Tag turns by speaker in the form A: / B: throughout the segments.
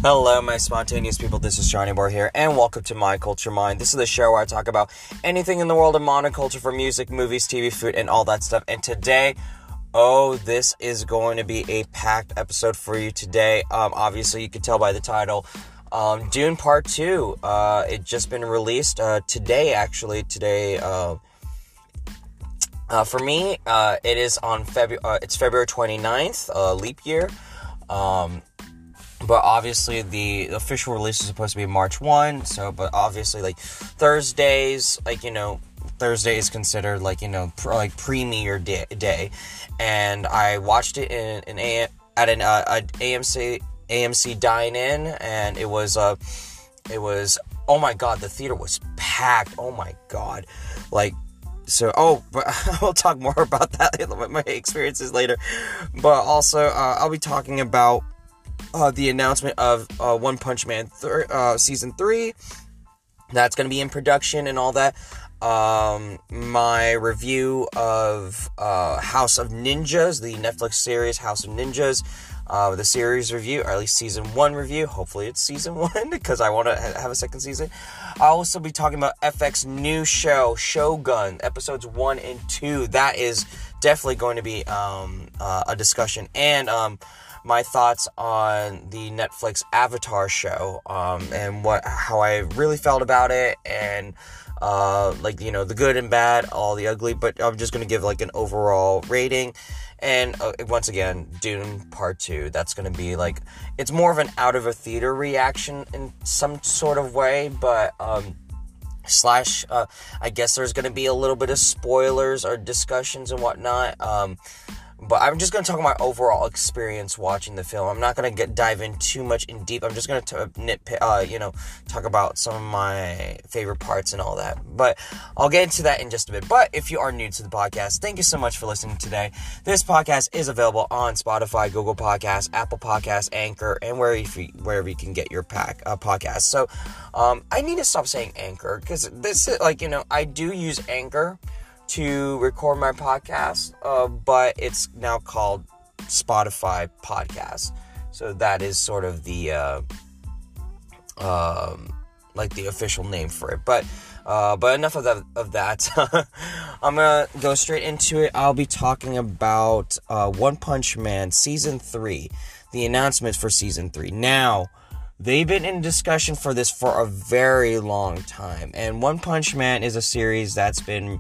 A: Hello, my spontaneous people. This is Johnny Boy here, and welcome to My Culture Mind. This is the show where I talk about anything in the world of modern culture, from music, movies, TV, food, and all that stuff. And today, this is going to be a packed episode for you today. Obviously, you can tell by the title, Dune Part 2. It just been released today, actually. Today, for me, it is on it's February 29th, leap year. But obviously the official release is supposed to be March 1, but obviously, Thursdays, Thursday is considered, premiere day, and I watched it at an AMC dine-in, and it was, oh my god, the theater was packed, oh my god, but we'll talk more about that, my experiences later, but also, I'll be talking about the announcement of One Punch Man Season 3. That's going to be in production and all that. My review of House of Ninjas, the Netflix series House of Ninjas. The series review, or at least Season 1 review. Hopefully it's Season 1, because I want to have a second season. I'll also be talking about FX new show, Shogun, episodes 1 and 2. That is definitely going to be a discussion. And my thoughts on the Netflix Avatar show, and how I really felt about it, and the good and bad, all the ugly, but I'm just going to give an overall rating. And once again, Dune Part 2, that's going to be it's more of an out of a theater reaction in some sort of way, but I guess there's going to be a little bit of spoilers or discussions and whatnot. But I'm just going to talk about my overall experience watching the film. I'm not going to dive in too much in deep. I'm just going to talk about some of my favorite parts and all that. But I'll get into that in just a bit. But if you are new to the podcast, thank you so much for listening today. This podcast is available on Spotify, Google Podcasts, Apple Podcasts, Anchor, and wherever you can get your podcast. So I need to stop saying Anchor, because this is I do use Anchor to record my podcast, but it's now called Spotify Podcast. So that is sort of the the official name for it. But enough of that. I'm gonna go straight into it. I'll be talking about One Punch Man Season 3, the announcements for Season 3. Now, they've been in discussion for this for a very long time, and One Punch Man is a series that's been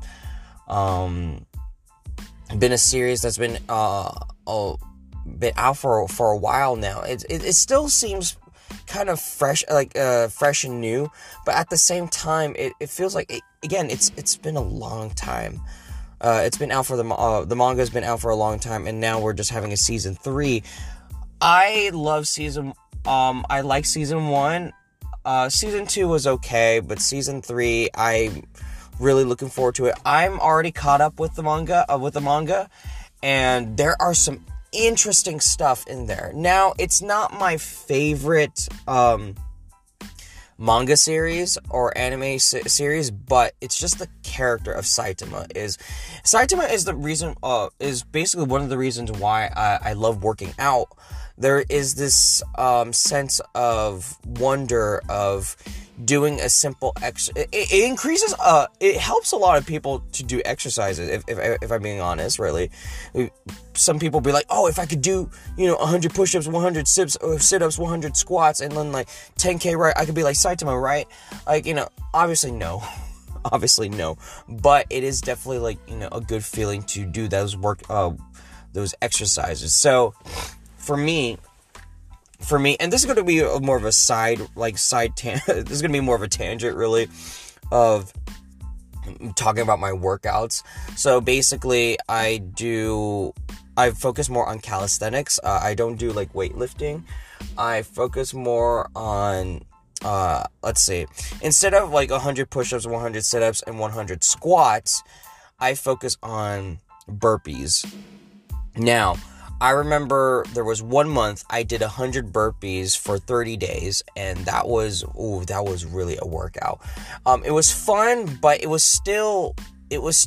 A: a series that's been out for a while now. It still seems kind of fresh, fresh and new, but at the same time, it feels like it's been a long time. It's been out for the manga's been out for a long time, and now we're just having a Season 3. I love I like Season 1. Season 2 was okay, but Season 3, I'm really looking forward to it. I'm already caught up with the manga, and there are some interesting stuff in there. Now, it's not my favorite manga series or anime series, but it's just the character of Saitama is the reason, is basically one of the reasons why I love working out. There is this sense of wonder of doing a simple it increases, it helps a lot of people to do exercises, if I'm being honest, really. Some people be like, if I could do, 100 push-ups, 100 sit-ups, 100 squats, and then 10K, right, I could be like Saitama, right? Obviously no, but it is definitely a good feeling to do those those exercises. So for me, and this is going to be more of a this is going to be more of a tangent, really, of talking about my workouts. So basically, I focus more on calisthenics. I don't do weightlifting. I focus more on, instead of 100 push-ups, 100 sit-ups, and 100 squats, I focus on burpees. Now, I remember there was 1 month I did 100 burpees for 30 days, and that was really a workout. It was fun, but it was still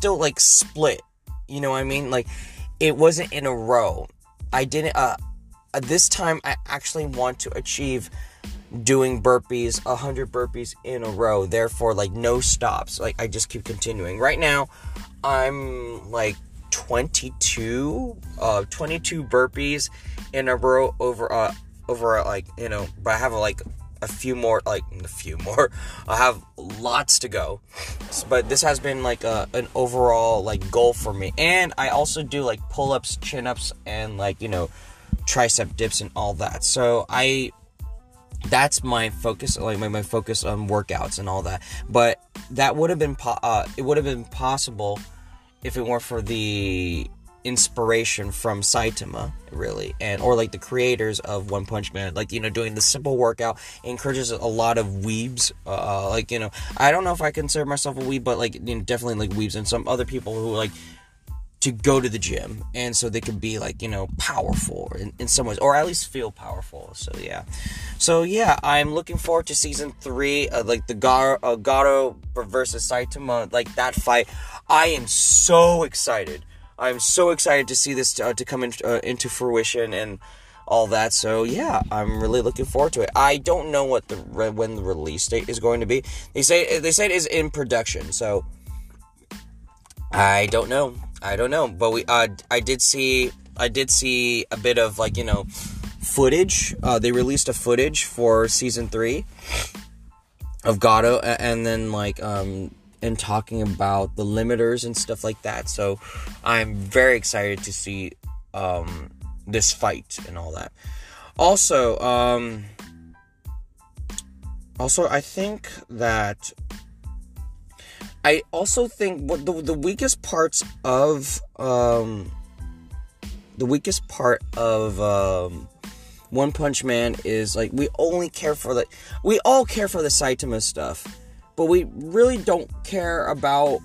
A: split. You know what I mean? It wasn't in a row. I didn't this time I actually want to achieve doing burpees, 100 burpees in a row. Therefore, like, no stops. Like, I just keep continuing. Right now, I'm like 22 burpees in a row over like, you know, but I have like a few more. I have lots to go, but this has been like an overall like goal for me. And I also do like pull-ups, chin-ups, and like, you know, tricep dips and all that. So that's my focus, like my focus on workouts and all that. But that would have been it would have been possible if it weren't for the inspiration from Saitama, really, or like the creators of One Punch Man. Like, you know, doing the simple workout encourages a lot of weebs. Like, you know, I don't know if I consider myself a weeb, but like, you know, definitely like weebs and some other people who like to go to the gym, and so they can be like, you know, powerful in some ways, or at least feel powerful. So yeah, I'm looking forward to season 3, like the Gato versus Saitama, like that fight. I am so excited. I'm so excited to see this to come into fruition and all that. So yeah, I'm really looking forward to it. I don't know when the release date is going to be. They say it is in production, so I don't know. But I did see a bit of, like, you know, footage. They released a footage for season 3 of Gato, and then like and talking about the limiters and stuff like that. So I'm very excited to see this fight and all that. Also, I think that I also think what the weakest part of One Punch Man is, like, we all care for the Saitama stuff, but we really don't care about.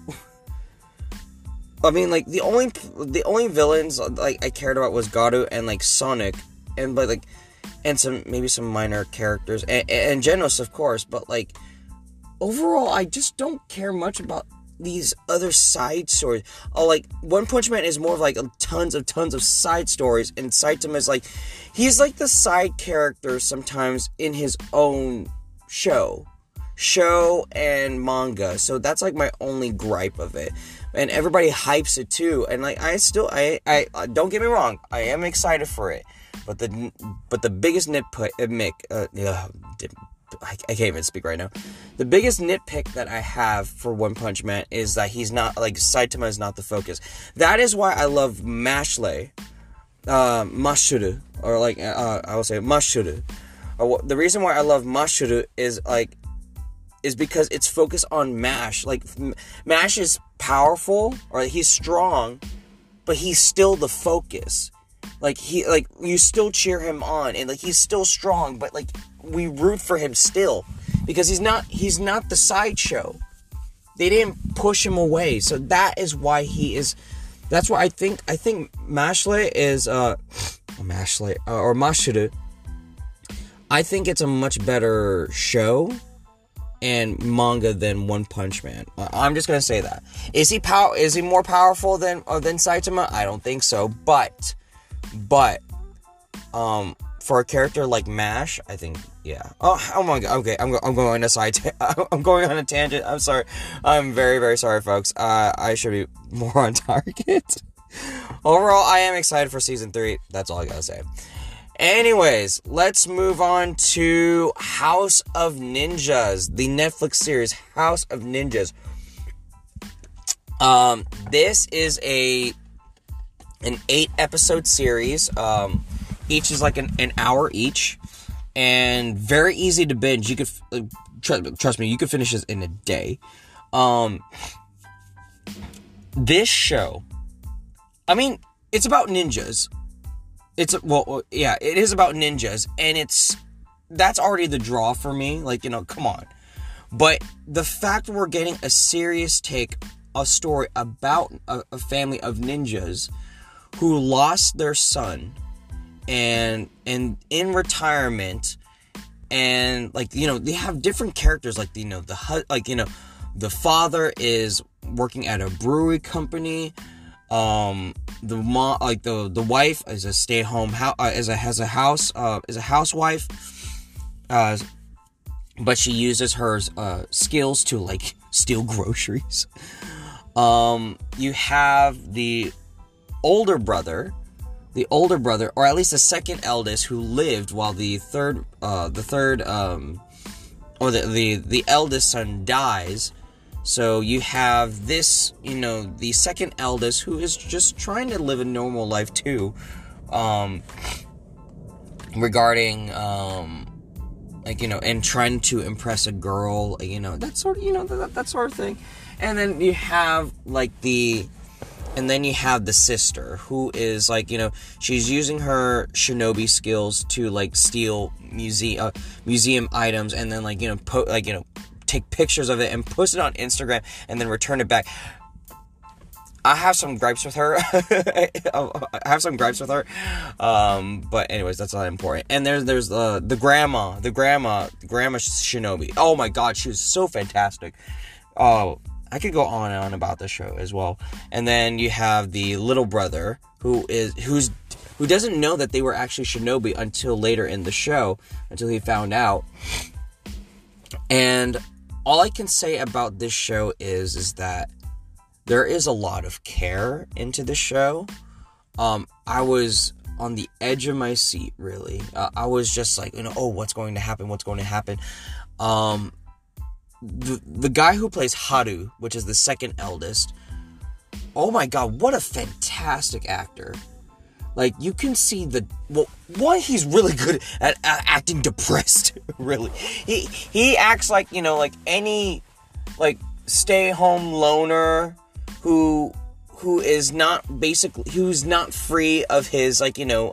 A: I mean, like, the only villains like I cared about was Gato and like Sonic, and maybe some minor characters and Genos, of course, but like, overall, I just don't care much about these other side stories. Like, One Punch Man is more of like tons of side stories, and Saitama is like, he's like the side character sometimes in his own show and manga. So that's like my only gripe of it. And everybody hypes it too. And like, I don't get me wrong, I am excited for it. But the biggest nitpick, I can't even speak right now. The biggest nitpick that I have for One Punch Man is that he's not, like, Saitama is not the focus. That is why I love Mashuru, or like, I will say Mashuru. The reason why I love Mashuru is because it's focused on Mash. Like, Mash is powerful, or he's strong, but he's still the focus. Like, you still cheer him on, and like, he's still strong, but like, we root for him still, because he's not the sideshow. They didn't push him away, so that is why he is. That's why I think Mashle is Mashle or Mashuru. I think it's a much better show and manga than One Punch Man. I'm just gonna say that. Is he more powerful than Saitama? I don't think so, but for a character like Mash, I think, yeah. Oh my god. Okay, I'm going on I'm going on a tangent. I'm sorry. I'm very, very sorry, folks. I should be more on target. Overall, I am excited for season 3. That's all I gotta say. Anyways, let's move on to House of Ninjas, the Netflix series House of Ninjas. This is an 8-episode series. Each is like an hour each, and very easy to binge. You could trust me, you could finish this in a day. This show, I mean, it's about ninjas. It is about ninjas, and that's already the draw for me. Like, you know, come on. But the fact we're getting a serious a story about a family of ninjas who lost their son and in retirement, and like, you know, they have different characters, like, you know, the father is working at a brewery company, the mom, like the wife is a stay-at-home is a housewife, but she uses her skills to like steal groceries. You have the older brother, or at least the second eldest, who lived while the eldest son dies. So you have this, the second eldest, who is just trying to live a normal life too, regarding, and trying to impress a girl, that sort of, that sort of thing. And then you have, the sister, who is, she's using her shinobi skills to, steal museum items, and then, take pictures of it and post it on Instagram, and then return it back. I have some gripes with her. But anyways, that's not important. And there's the grandma shinobi. Oh my god, she was so fantastic. Oh, I could go on and on about this show as well. And then you have the little brother, who doesn't know that they were actually shinobi until later in the show, until he found out. And all I can say about this show is that there is a lot of care into the show. I was on the edge of my seat, really. I was just like, what's going to happen? The guy who plays Haru, which is the second eldest, oh my god, what a fantastic actor. You can see he's really good at acting depressed, really. He acts like any, stay-home loner who's not free of his,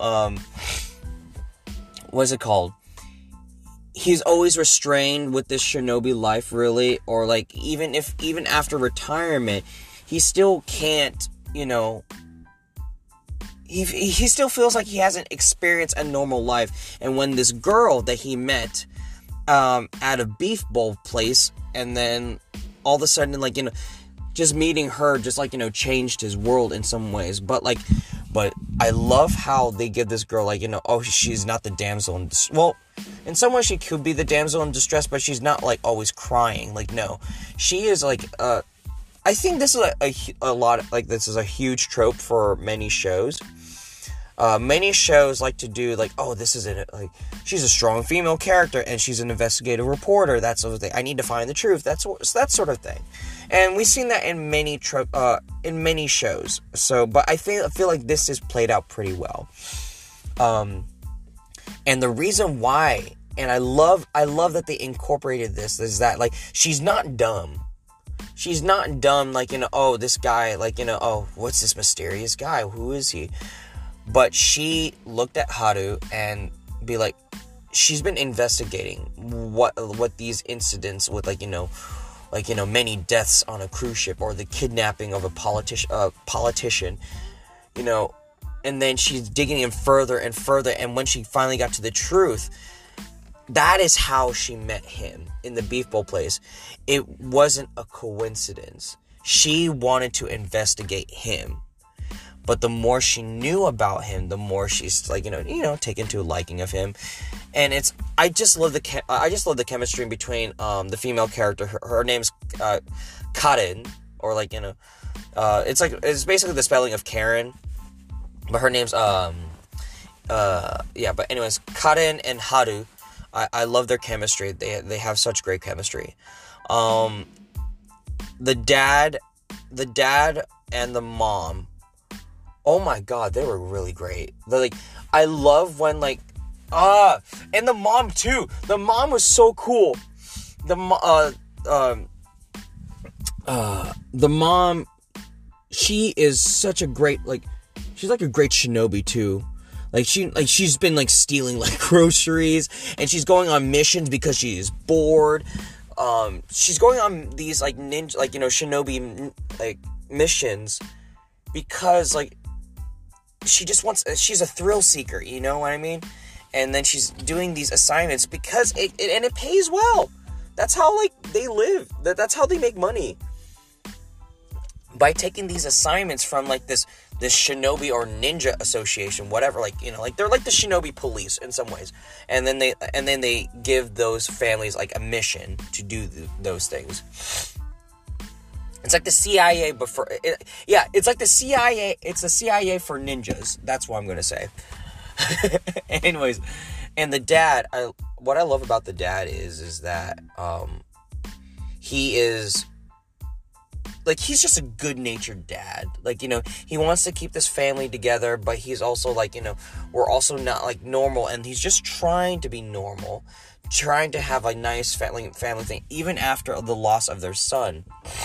A: what's it called? He's always restrained with this shinobi life, really, or even after retirement, he still can't, he still feels like he hasn't experienced a normal life. And when this girl that he met at a beef bowl place, and then all of a sudden, just meeting her just changed his world in some ways. But I love how they give this girl she's not the damsel in distress. Well, in some ways she could be the damsel in distress, but she's not always crying. No, she is I think this is this is a huge trope for many shows. Many shows like to do this is she's a strong female character and she's an investigative reporter, that sort of thing. I need to find the truth, that sort of thing. And we've seen that in many shows. So, but I feel like this is played out pretty well. And the reason why, and I love that they incorporated this, is that she's not dumb. She's not dumb this guy, what's this mysterious guy? Who is he? But she looked at Haru and be she's been investigating what these incidents with many deaths on a cruise ship, or the kidnapping of a politician, and then she's digging in further and further, and when she finally got to the truth, that is how she met him in the beef bowl place. It wasn't a coincidence. She wanted to investigate him. But the more she knew about him, the more she's taken to a liking of him, and I just love the chemistry between the female character. Her name's Karen, or it's basically the spelling of Karen, but her name's But anyways, Karen and Haru, I love their chemistry. They have such great chemistry. The dad and the mom. Oh my god, they were really great. They're I love when and the mom too. The mom was so cool. The mom, she is such a great she's a great shinobi too. She's been stealing groceries, and she's going on missions because she is bored. She's going on these ninja shinobi missions because she's a thrill seeker, you know what I mean? And then she's doing these assignments because it pays well. That's how they live. That's how they make money. by taking these assignments from like this shinobi or ninja association, whatever, like, you know, like they're like the shinobi police in some ways, and then they give those families like a mission to do those things. It's like the CIA, but it's like the CIA. It's the CIA for ninjas. That's what I'm gonna say. Anyways, and the dad, what I love about the dad is that he is, like, he's just a good-natured dad. Like, you know, he wants to keep this family together, but he's also, like, you know, we're also not, like, normal, and he's just trying to be normal, trying to have a nice family thing, even after the loss of their son.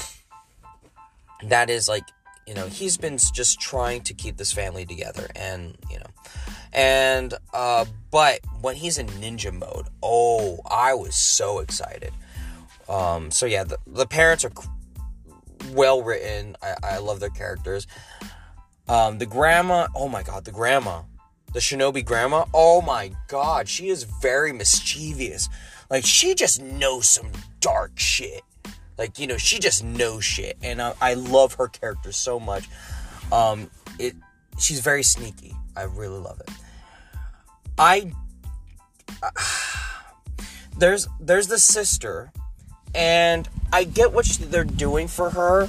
A: That is, like, you know, he's been just trying to keep this family together, and, you know, and, but when he's in ninja mode, oh, I was so excited. So yeah, the parents are well written. I love their characters. The grandma, oh my god, the shinobi grandma, oh my god, she is very mischievous. Like, she just knows some dark shit. Like, you know, she just knows shit, and I love her character so much. She's very sneaky. I really love it. There's the sister, and I get what they're doing for her.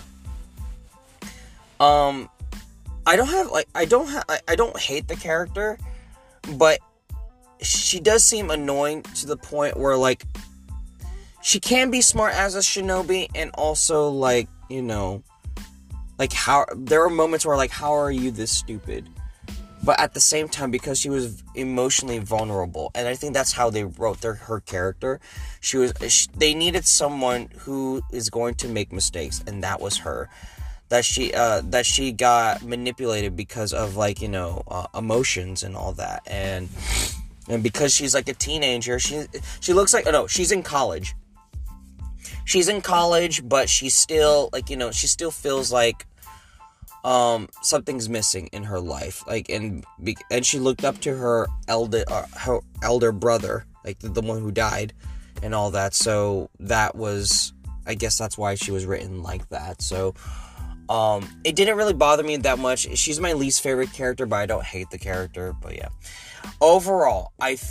A: I don't hate the character, but she does seem annoying to the point where, like, she can be smart as a shinobi, and also, like, you know, like, how there are moments where, like, how are you this stupid? But at the same time, because she was emotionally vulnerable, and I think that's how they wrote her character. They needed someone who is going to make mistakes, and that was her. That she got manipulated because of, like, you know, emotions and all that, and because she's like a teenager, she looks like, oh no, she's in college. She's in college, but she's still, like, you know, she still feels like something's missing in her life, like, and she looked up to her elder brother, like the one who died, and all that. So that was, I guess that's why she was written like that. So it didn't really bother me that much. She's my least favorite character, but I don't hate the character. But yeah, overall,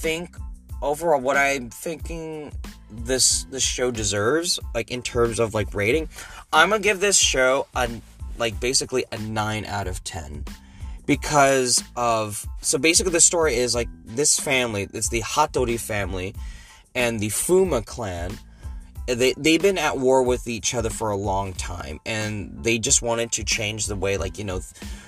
A: what I'm thinking this show deserves, like, in terms of, like, rating, I'm gonna give this show basically a 9 out of 10, because so basically the story is, like, this family, it's the Hattori family and the Fuma clan. They've been at war with each other for a long time, and they just wanted to change the way, like, you know,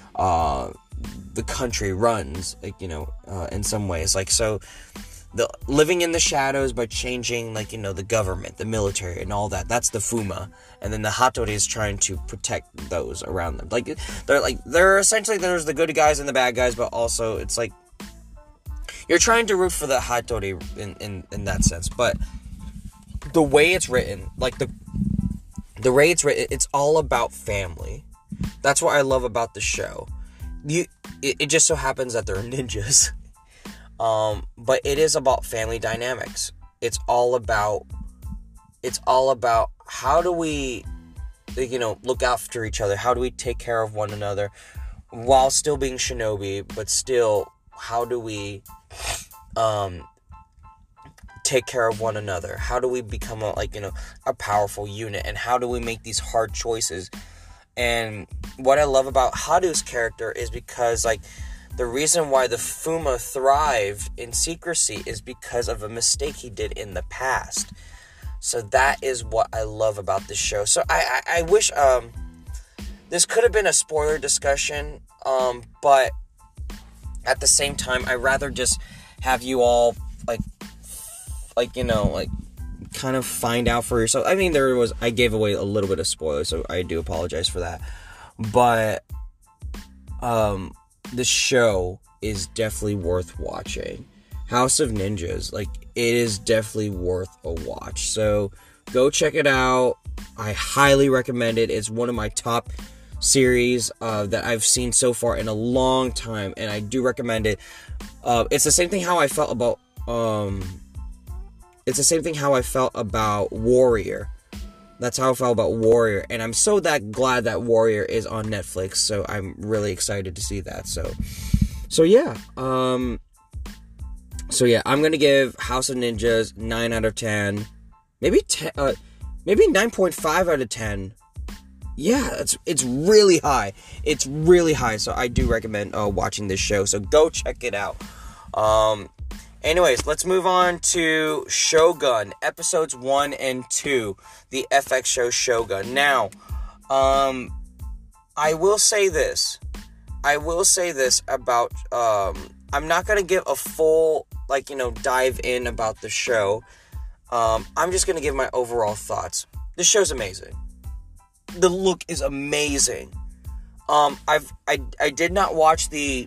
A: the country runs, like, you know, in some ways, like, so living in the shadows by changing, like, you know, the government, the military, and all that. That's the Fuma. And then the Hattori is trying to protect those around them. Like, they're essentially, there's the good guys and the bad guys, but also it's like, you're trying to root for the Hattori in that sense. But the way it's written, like, the way it's written, it's all about family. That's what I love about the show. It just so happens that they're ninjas. But it is about family dynamics. It's all about how do we, you know, look after each other? How do we take care of one another while still being shinobi, but still, how do we take care of one another? How do we become a powerful unit? And how do we make these hard choices? And what I love about Haru's character is because, like, the reason why the Fuma thrived in secrecy is because of a mistake he did in the past. So that is what I love about this show. So I wish this could have been a spoiler discussion, but at the same time, I'd rather just have you all kind of find out for yourself. I mean, I gave away a little bit of spoilers, so I do apologize for that. But the show is definitely worth watching. House of Ninjas, like, it is definitely worth a watch. So go check it out. I highly recommend it. It's one of my top series that I've seen so far in a long time, and I do recommend it. It's the same thing how I felt about Warrior. That's how I felt about Warrior, and I'm so glad that Warrior is on Netflix. So I'm really excited to see that. So yeah. I'm gonna give House of Ninjas 9 out of 10, maybe 9.5 out of 10. Yeah, it's really high. It's really high. So I do recommend watching this show. So go check it out. Anyways, let's move on to Shogun episodes 1 and 2, the FX show Shogun. Now, I will say this about I'm not gonna give a full dive in about the show. I'm just gonna give my overall thoughts. This show's amazing. The look is amazing. I did not watch the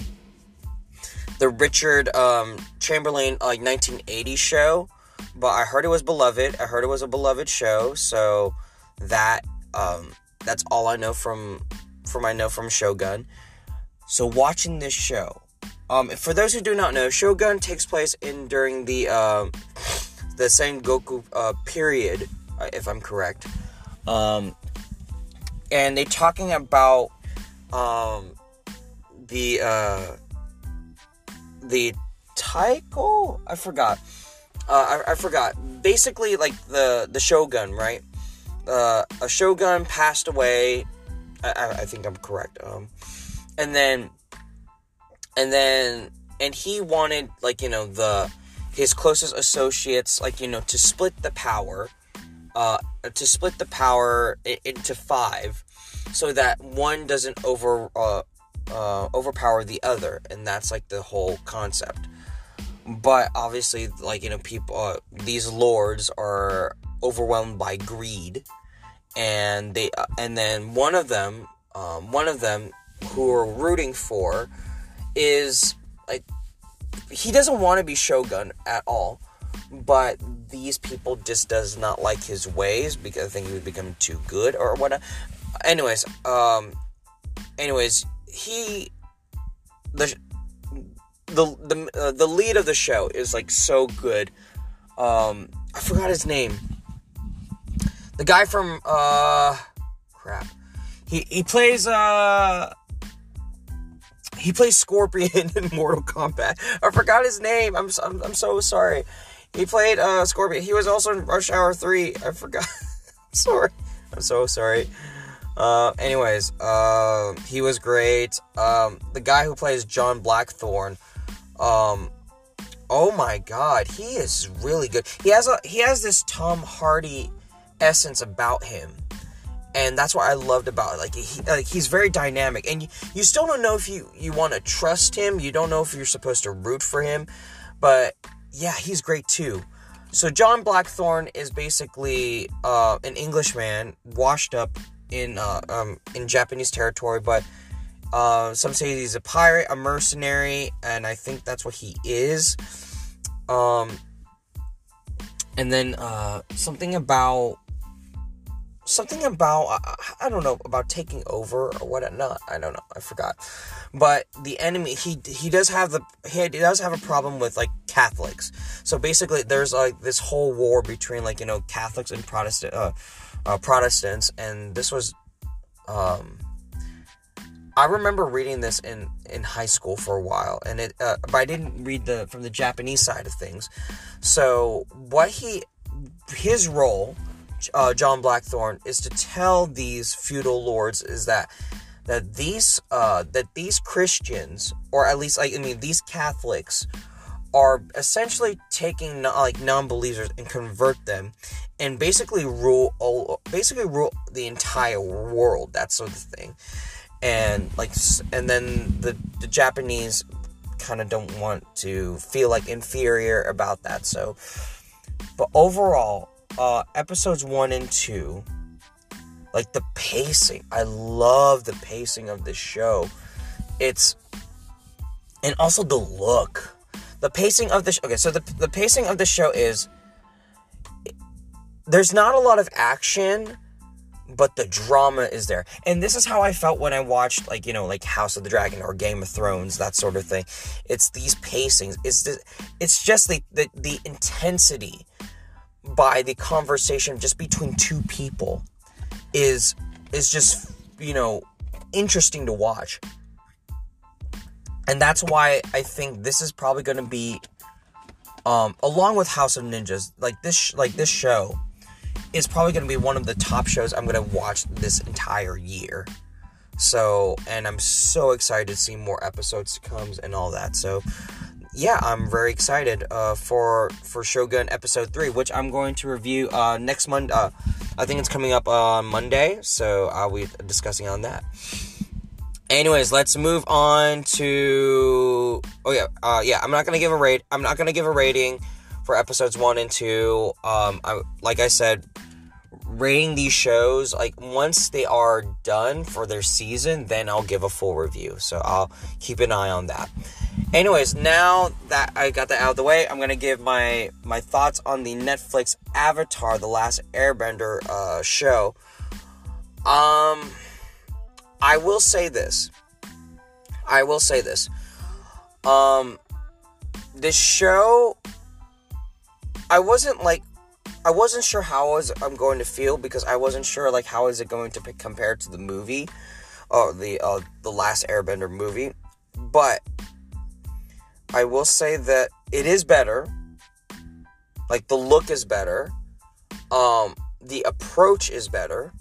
A: Richard Chamberlain 1980 show, but I heard it was beloved. I heard it was a beloved show, so that's all I know from Shogun. So watching this show, for those who do not know, Shogun takes place during the Sengoku period, if I'm correct. And they're talking about the Taiko? I forgot. I forgot. Basically, the Shogun, right? A Shogun passed away. I think I'm correct. And he wanted his closest associates to split the power. To split the power into 5, so that one doesn't overpower the other, and that's the whole concept. But obviously, people, these lords are overwhelmed by greed, and then one of them who we're rooting for is he doesn't want to be Shogun at all. But these people just does not like his ways because I think he would become too good or whatnot. Anyways, the lead of the show is so good. I forgot his name. The guy from He plays Scorpion in Mortal Kombat. I forgot his name. I'm so sorry. He played Scorpion. He was also in Rush Hour 3. I forgot. I'm so sorry. Anyways, he was great. The guy who plays John Blackthorne, oh my god, he is really good. He has this Tom Hardy essence about him. And that's what I loved about it. He's very dynamic. And you still don't know if you want to trust him. You don't know if you're supposed to root for him. But yeah, he's great too. So John Blackthorne is basically an Englishman washed up in Japanese territory, but some say he's a pirate, a mercenary, and I think that's what he is. And then something about I don't know about taking over or what not. I don't know. I forgot. But the enemy he does have a problem with Catholics. So basically there's this whole war between Catholics and Protestants, and this was I remember reading this in high school for a while, and but I didn't read from the Japanese side of things. So his role, John Blackthorne, is to tell these feudal lords is that these Christians, or at least these Catholics, are essentially taking non-believers and convert them, and basically rule the entire world, that sort of thing. And then the Japanese kind of don't want to feel inferior about that. So, but overall, episodes 1 and 2, the pacing, I love the pacing of this show. And also the look. The pacing of the okay, so the pacing of the show is, there's not a lot of action, but the drama is there. And this is how I felt when I watched House of the Dragon or Game of Thrones, that sort of thing. It's these pacings. It's just the intensity, by the conversation just between two people is just, interesting to watch. And that's why I think this is probably going to be, along with House of Ninjas, this show is probably going to be one of the top shows I'm going to watch this entire year. So, and I'm so excited to see more episodes to come and all that. So, yeah, I'm very excited for Shogun episode 3, which I'm going to review next Monday. I think it's coming up on Monday, so I'll be discussing on that. Anyways, let's move on to... I'm not gonna give a rating for episodes 1 and 2. Like I said, rating these shows, like, once they are done for their season, then I'll give a full review. So I'll keep an eye on that. Anyways, now that I got that out of the way, I'm gonna give my thoughts on the Netflix Avatar: The Last Airbender show. I will say this. This show, I wasn't sure how I'm going to feel, because I wasn't sure, like, how is it going to compare to the movie, the Last Airbender movie. But I will say that it is better. Like, the look is better. The approach is better.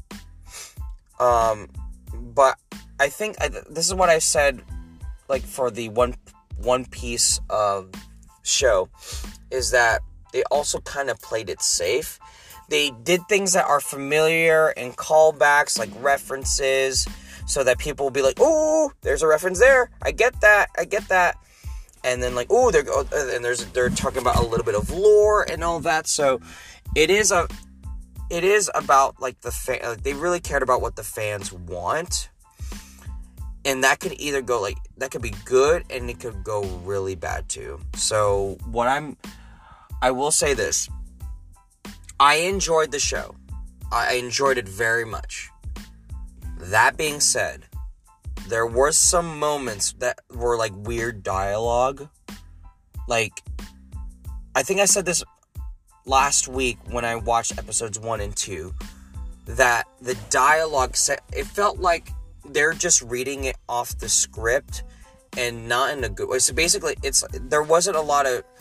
A: But I think this is what I said, like, for the One Piece show, is that they also kind of played it safe. They did things that are familiar and callbacks, like references, so that people will be like, "Oh, there's a reference there. I get that." And then, like, "Oh, they're talking about a little bit of lore and all that." So it is about, like, they really cared about what the fans want. And that could either go, like, that could be good, and it could go really bad too. So I will say this. I enjoyed the show. I enjoyed it very much. That being said, there were some moments that were, like, weird dialogue. Like, I think I said this last week when I watched episodes 1 and 2, that the dialogue it felt like they're just reading it off the script and not in a good way. So basically, there wasn't a lot of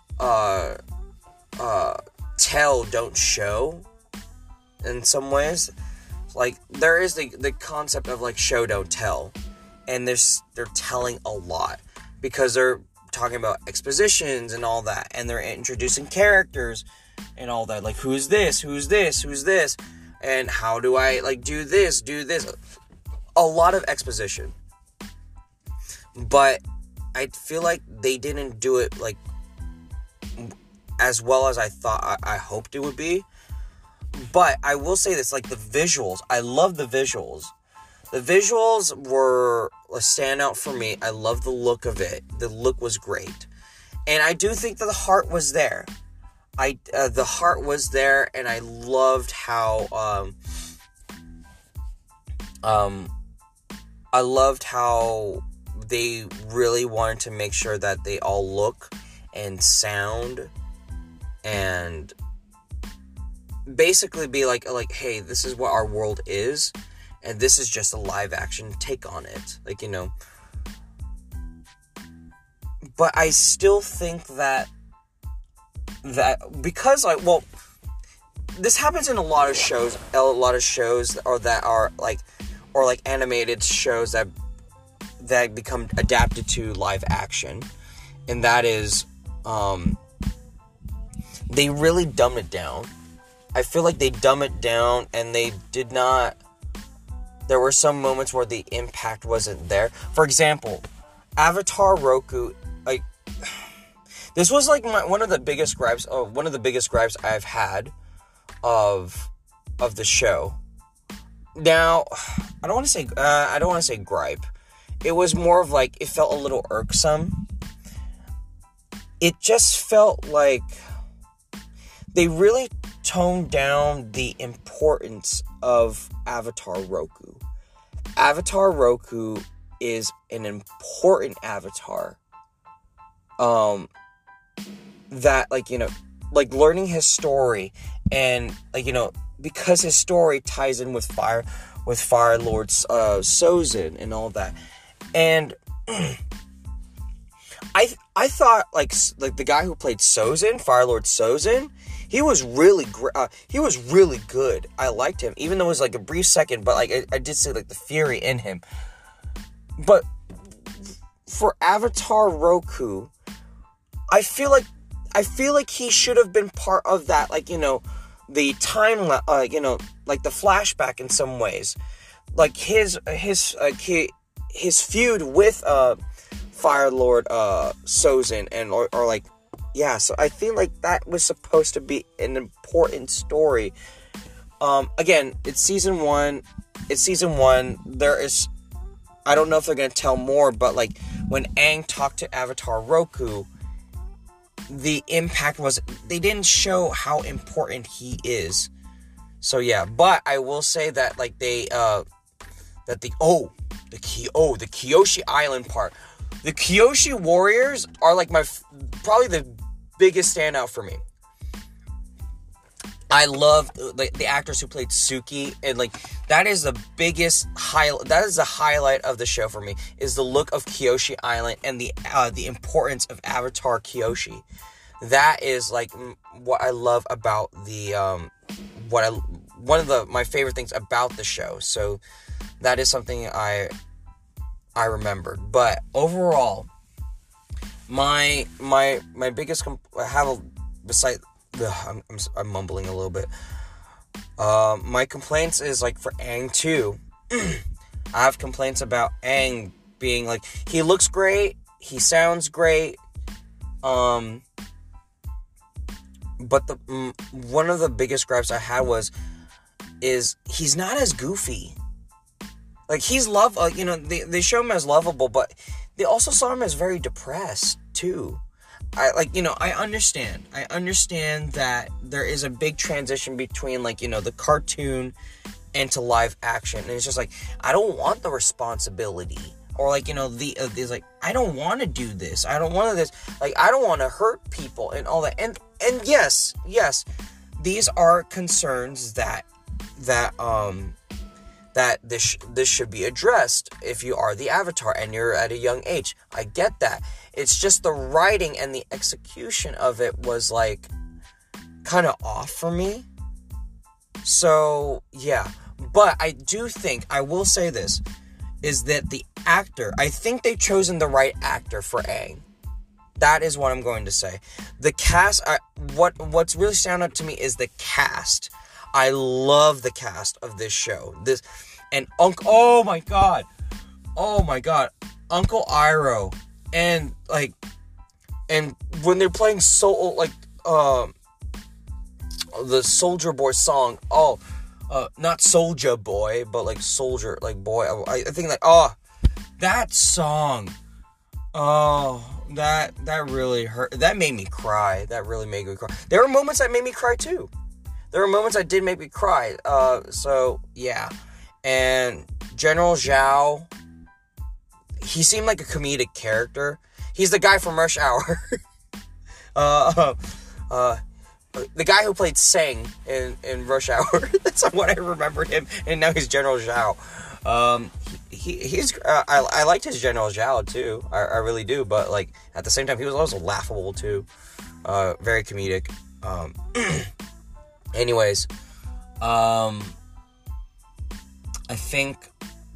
A: tell, don't show in some ways. Like, there is the concept of, like, show, don't tell, and they're telling a lot because they're talking about expositions and all that, and they're introducing characters and all that, like, who's this, and how do I, like, do this, a lot of exposition. But I feel like they didn't do it, like, as well as I hoped it would be. But I will say this, like, the visuals, I love the visuals. The visuals were a standout for me. I love the look of it. The look was great. And I do think that the heart was there. The heart was there, and I loved how, they really wanted to make sure that they all look and sound and basically be like, hey, this is what our world is, and this is just a live action take on it. Like, but I still think that because, like, well, this happens in a lot of shows or animated shows that become adapted to live action, and that is, they really dumb it down. I feel like they dumb it down, and they did not. There were some moments where the impact wasn't there. For example, Avatar Roku, like, this was, like, one of the biggest gripes I've had of the show. Now, I don't want to say gripe. It was more of, like, it felt a little irksome. It just felt like they really toned down the importance of Avatar Roku. Avatar Roku is an important avatar. That, like, like learning his story, and like, you know, because his story ties in with Fire Lord Sozin and all that. And I thought like the guy who played Sozin, Fire Lord Sozin, he was really good. I liked him, even though it was like a brief second, but like I did see like the fury in him. But for Avatar Roku, I feel like he should have been part of that, like, you know, the time, you know, like the flashback in some ways, like his feud with Fire Lord Sozin, and or like, yeah. So I feel like that was supposed to be an important story. Again, it's season one. There is, I don't know if they're gonna tell more, but like when Aang talked to Avatar Roku, the impact was, they didn't show how important he is. So yeah, but I will say that like the Kyoshi Island part, the Kyoshi warriors are like probably the biggest standout for me. I love the actors who played Suki, and like that is the biggest highlight. That is the highlight of the show for me, is the look of Kyoshi Island and the importance of Avatar Kyoshi. That is like what I love about one of my favorite things about the show. So that is something I remembered. But overall, my biggest I'm mumbling a little bit. My complaints is like for Aang 2. I have complaints about Aang being like, he looks great, he sounds great, but one of the biggest gripes I had is he's not as goofy. Like, he's you know, they show him as lovable, but they also saw him as very depressed too. I understand that there is a big transition between, like, you know, the cartoon and to live action, and it's just like, I don't want the responsibility, or like, you know, there's like, I don't want to do this, I don't want to this, like, I don't want to hurt people and all that, and yes, these are concerns that this should be addressed if you are the Avatar and you're at a young age. I get that. It's just the writing and the execution of it was like kind of off for me. So yeah, but I do think, I will say this, is that the actor, I think they've chosen the right actor for Aang. That is what I'm going to say. The cast, what's really standing out to me is the cast. I love the cast of this show. Oh my god, Uncle Iroh, and when they're playing the Soldier Boy song, not Soldier Boy, but like Soldier, like boy, I think like, that song, that really hurt, that made me cry, that really made me cry. There were moments that made me cry too. There were moments that did make me cry, so yeah. And General Zhao, he seemed like a comedic character. He's the guy from Rush Hour. The guy who played Sing in Rush Hour. That's what I remembered him. And now he's General Zhao. I liked his General Zhao too. I really do. But like at the same time, he was also laughable too. Very comedic. Anyways, I think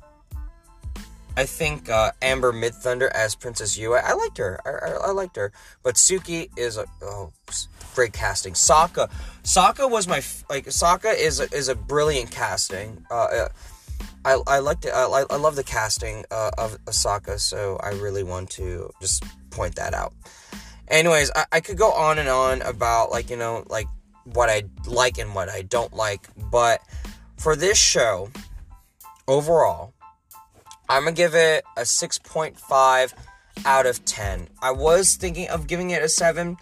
A: Amber Midthunder as Princess Yue, I liked her. I liked her. But Suki is great casting. Sokka was Sokka is a brilliant casting. I liked it. I love the casting of Sokka, so I really want to just point that out. Anyways, I could go on and on about, like, you know, like what I like and what I don't like, but for this show, overall, I'm gonna give it a 6.5 out of 10. I was thinking of giving it a 7.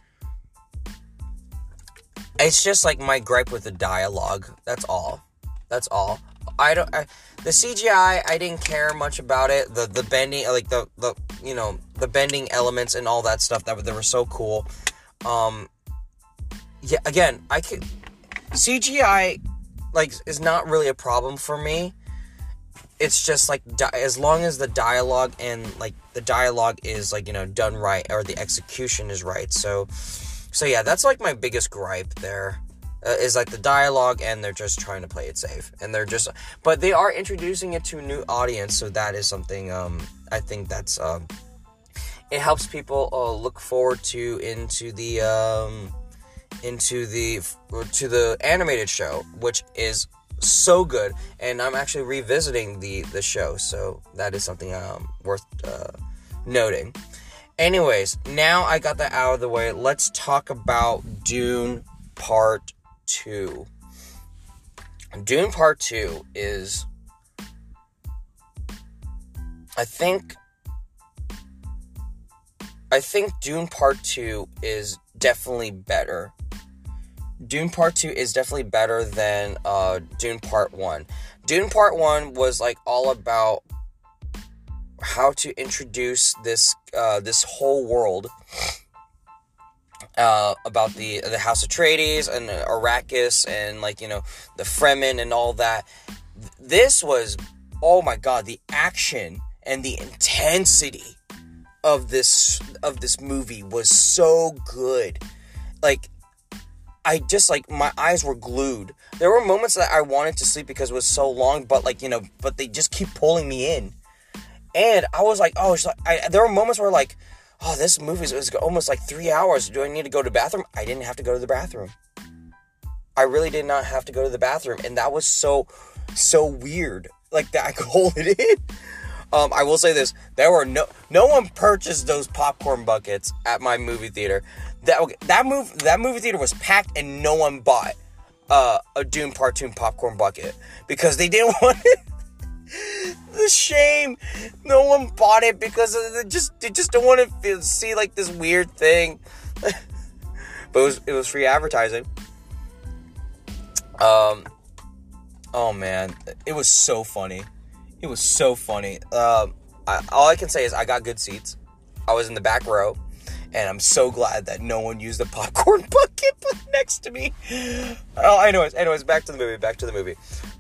A: It's just like my gripe with the dialogue. That's all. The CGI, I didn't care much about it. The bending, like the you know, the bending elements and all that stuff, that they were so cool. yeah, again, CGI, like, is not really a problem for me. It's just, like, as long as the dialogue is, like, done right, or the execution is right. So yeah, that's, like, my biggest gripe there, is, like, the dialogue, and they're just trying to play it safe. And but they are introducing it to a new audience, so that is something, I think that's, it helps people, look forward to the animated show, which is so good, and I'm actually revisiting the show, so that is something worth noting. Anyways, now I got that out of the way, let's talk about Dune Part 2. Dune Part 2 is, I think Dune Part 2 is definitely better. Dune Part 2 is definitely better than Dune Part 1. Dune Part 1 was, like, all about how to introduce this whole world, about the House Atreides and Arrakis and, like, the Fremen and all that. This was, oh my god, the action and the intensity of this movie was so good. Like, I just, like, my eyes were glued. There were moments that I wanted to sleep because it was so long, but, like, but they just keep pulling me in. And I was like, oh, there were moments where, like, oh, this movie is almost like 3 hours. Do I need to go to the bathroom? I didn't have to go to the bathroom. I really did not have to go to the bathroom. And that was so weird. Like, that I could hold it in. I will say this. There were no one purchased those popcorn buckets at my movie theater. That movie theater was packed, and no one bought a Dune Part 2 popcorn bucket because they didn't want it. The shame. No one bought it because they just don't want to see, like, this weird thing. But it was free advertising. Oh man, it was so funny. It was so funny. All I can say is I got good seats. I was in the back row, and I'm so glad that no one used the popcorn bucket next to me. Oh, anyways, back to the movie.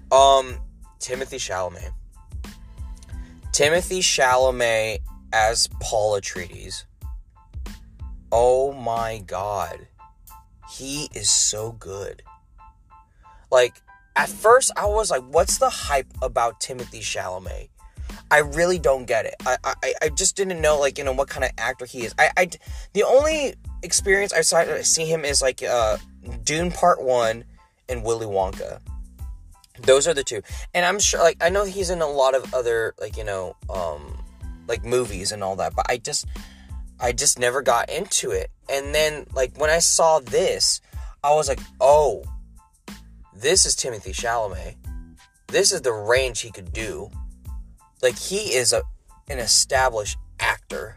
A: Timothée Chalamet as Paul Atreides. Oh my god. He is so good. Like, at first I was like, what's the hype about Timothée Chalamet? I really don't get it. I just didn't know, like, what kind of actor he is. The only experience I saw to see him is, like, Dune Part 1 and Willy Wonka. Those are the two. And I'm sure, like, I know he's in a lot of other, like, like, movies and all that, but I just never got into it. And then, like, when I saw this, I was like, oh, this is Timothée Chalamet. This is the range he could do. Like, he is an established actor.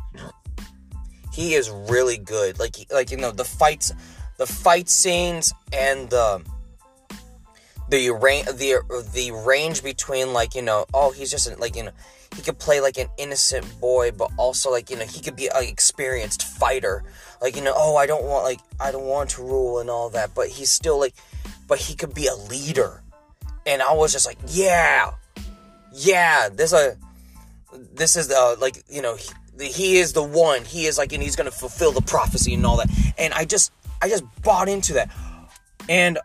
A: He is really good. Like the fight scenes and the range between, like, oh, he's just, like, he could play, like, an innocent boy, but also, like, he could be an experienced fighter. Like, oh, I don't want to rule and all that, but he's still, like, but he could be a leader. And I was just like, yeah, this is the, like, he is the one. He is, like, and he's gonna fulfill the prophecy and all that. And I just bought into that. And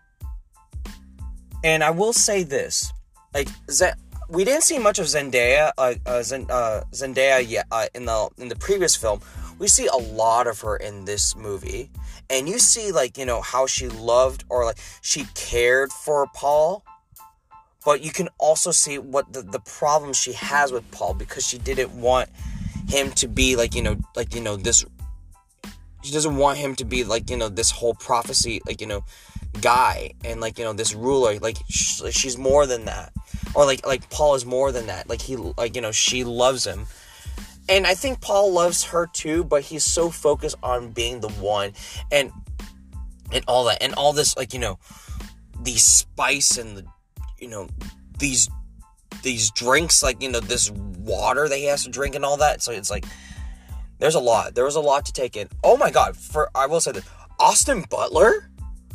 A: I will say this, like, we didn't see much of Zendaya, Zendaya yet in the previous film. We see a lot of her in this movie, and you see, like, how she loved, or, like, she cared for Paul, but you can also see what the problem she has with Paul, because she didn't want him to be, like, this. She doesn't want him to be, like, this whole prophecy, like, guy, and, like, this ruler. Like, she's more than that, or like Paul is more than that. Like, he, like, she loves him. And I think Paul loves her too, but he's so focused on being the one, and all that, and all this, like, the spice and the, these drinks, like, this water that he has to drink and all that. So it's like, there was a lot to take in. Oh my god, I will say this, Austin Butler's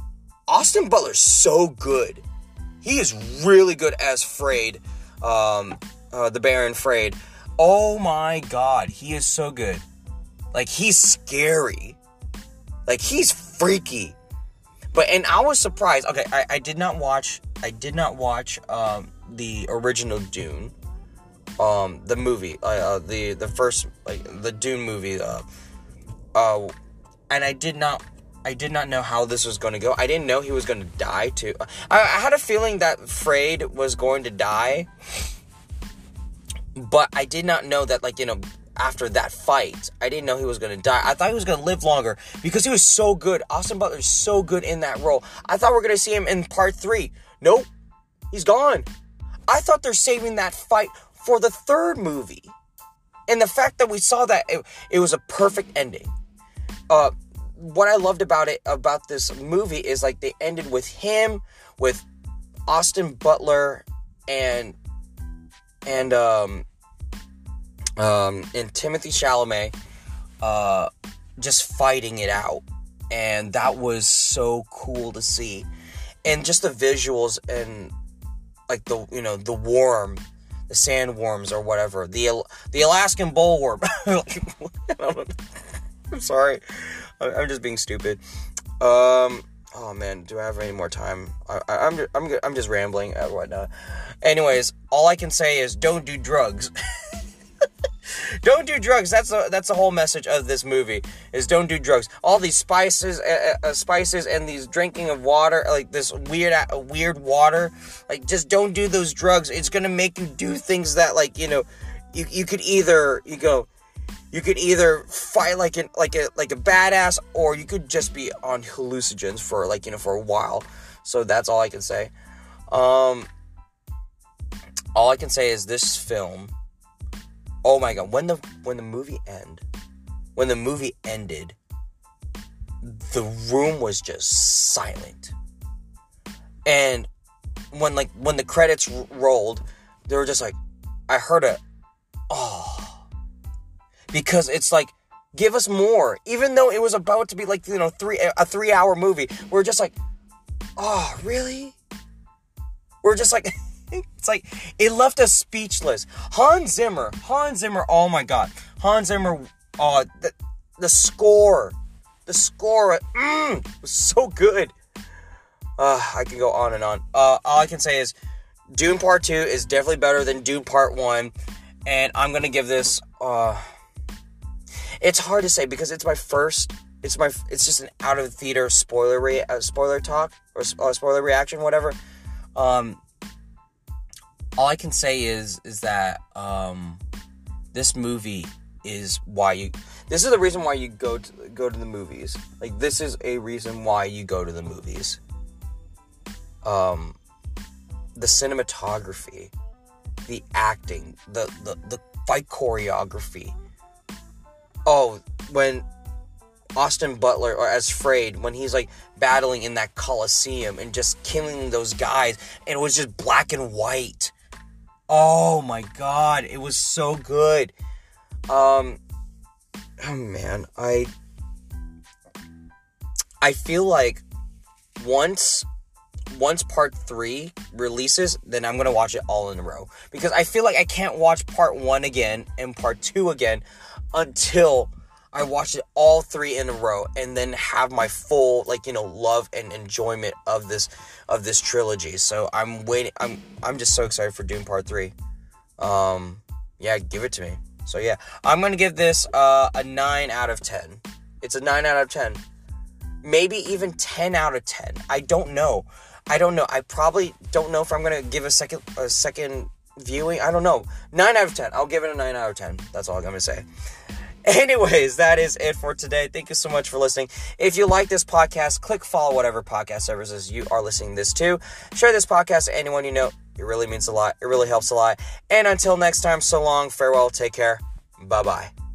A: so good. He is really good as Freyd, the Baron Freyd. Oh my god, he is so good. Like, he's scary. Like, he's freaky. And I was surprised. Okay, I did not watch the original Dune, the movie, the first, like, the Dune movie, and I did not know how this was going to go. I didn't know he was going to die too. I had a feeling that Freyd was going to die, but I did not know that, like, after that fight, I didn't know he was going to die. I thought he was going to live longer because he was so good. Austin Butler's so good in that role. I thought we were going to see him in part 3. Nope. He's gone. I thought they're saving that fight for the third movie. And the fact that we saw that, it was a perfect ending. What I loved about this movie is, like, they ended with him, with Austin Butler and Timothée Chalamet, just fighting it out. And that was so cool to see. And just the visuals and, like, the worm, the sandworms or whatever, the Alaskan bullworm. I'm sorry. I'm just being stupid. Oh man, do I have any more time? I'm just rambling and whatnot. Anyways, all I can say is don't do drugs. Don't do drugs. That's the whole message of this movie, is don't do drugs. All these spices and these drinking of water, like this weird water, like, just don't do those drugs. It's gonna make you do things that, like, you could either fight like a badass, or you could just be on hallucinogens for, like, for a while. So that's all I can say. All I can say is this film. Oh my god, when the movie ended, the room was just silent. And when the credits rolled, they were just like, I heard a because it's like, give us more. Even though it was about to be, like, a 3-hour movie, we're just like, oh, really? We're just like, it's like, it left us speechless. Hans Zimmer, oh my god. Hans Zimmer, the score was so good. I can go on and on. All I can say is, Dune Part 2 is definitely better than Dune Part 1, and I'm gonna give this, it's hard to say because it's just an out of the theater spoiler talk, or spoiler reaction, whatever. All I can say is that this movie is this is the reason why you go to the movies. Like, this is a reason why you go to the movies. The cinematography, the acting, the fight choreography. Oh, when Austin Butler, or as Freyd, when he's, like, battling in that Coliseum and just killing those guys, and it was just black and white. Oh my god, it was so good. Oh man, I feel like once part 3 releases, then I'm gonna watch it all in a row, because I feel like I can't watch part 1 again and part 2 again until I watch it all 3 in a row, and then have my full, like, love and enjoyment of this trilogy. So I'm waiting. I'm just so excited for Dune Part 3. Yeah, give it to me. So yeah, I'm gonna give this a 9 out of 10. It's a 9 out of 10, maybe even 10 out of 10. I don't know. I probably don't know if I'm gonna give a second viewing. I don't know. 9 out of 10. I'll give it a 9 out of 10. That's all I'm gonna say. Anyways, that is it for today. Thank you so much for listening. If you like this podcast, click follow whatever podcast services you are listening this to. Share this podcast to anyone you know. It really means a lot. It really helps a lot. And until next time, so long, farewell, take care, bye-bye.